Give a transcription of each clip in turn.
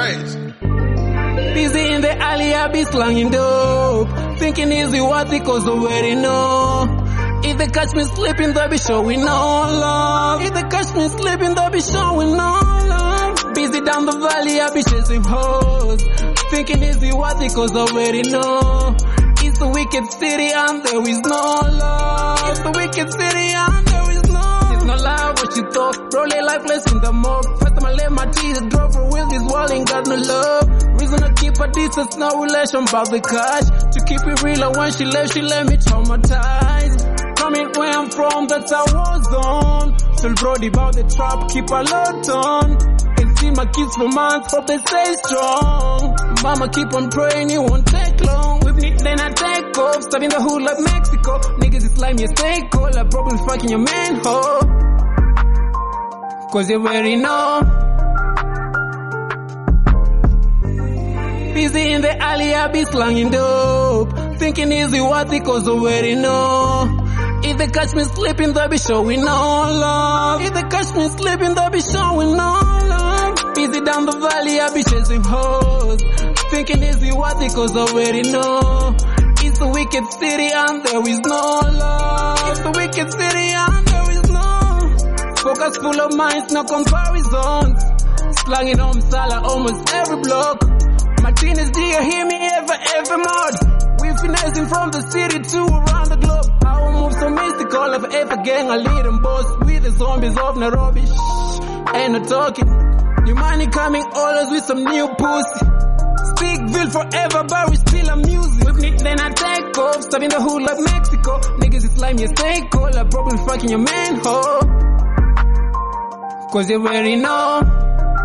crazy. Busy in the alley, I be slanging dope. Thinking easy what it cause already know. If they catch me sleeping, they be showing no love. If they catch me sleeping, they be showing no love. Busy down the valley, I be chasing hoes. Thinking easy what it cause already know. It's the wicked city and there is no love. It's the wicked city and there is no. It's no love what you thought. Rolling lifeless in the mob. First time I let my teeth drop for real. This wall ain't got no love. Reason to keep a distance, no relation about the cash. To keep it real, and when she let me traumatized. Coming where I'm from, that's how I was on. Still brody about the trap, keep a lot on. Can see my kids for months, hope they stay strong. Mama keep on praying, it won't take long. With me, then I take off, stuck in the hood like Mexico. Niggas is like me, stay cold, I probably fucking your man, ho. Cause you already know. Busy in the alley, I be slanging dope. Thinking easy what it cause already know. If they catch me sleeping, they be showing no love. If they catch me sleeping, they be showing no love. Busy down the valley, I be chasing hoes. Thinking easy what it cause already know. It's the wicked city and there is no love. It's the wicked city and there is no. Focus full of minds, no comparisons. Slanging on Sala almost every block. Martinez, do you hear me every mod? We finessing from the city to around the globe. Our move so mystical, if ever gang, I lead them boss. We the zombies of Nairobi, ain't no talking. New money coming always with some new pussy. Speakville forever, but we still a music. With me, then I take off, stop in the hood like Mexico. Niggas is like me, stay cold, I probably fucking your man, ho. Cause you already know.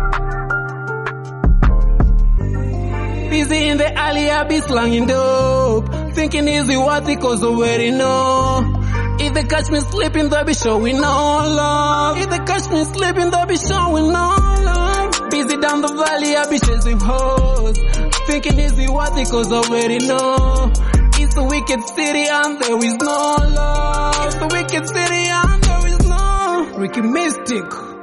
Busy in the alley, I be slanging dope. Thinking easy what it cause already know. If they catch me sleeping, they be showing no love. If they catch me sleeping, they be showing no love. Busy down the valley, I be chasing hoes. Thinking easy what it cause already know. It's the wicked city and there is no love. It's the wicked city and there is no. Ricky Mystic.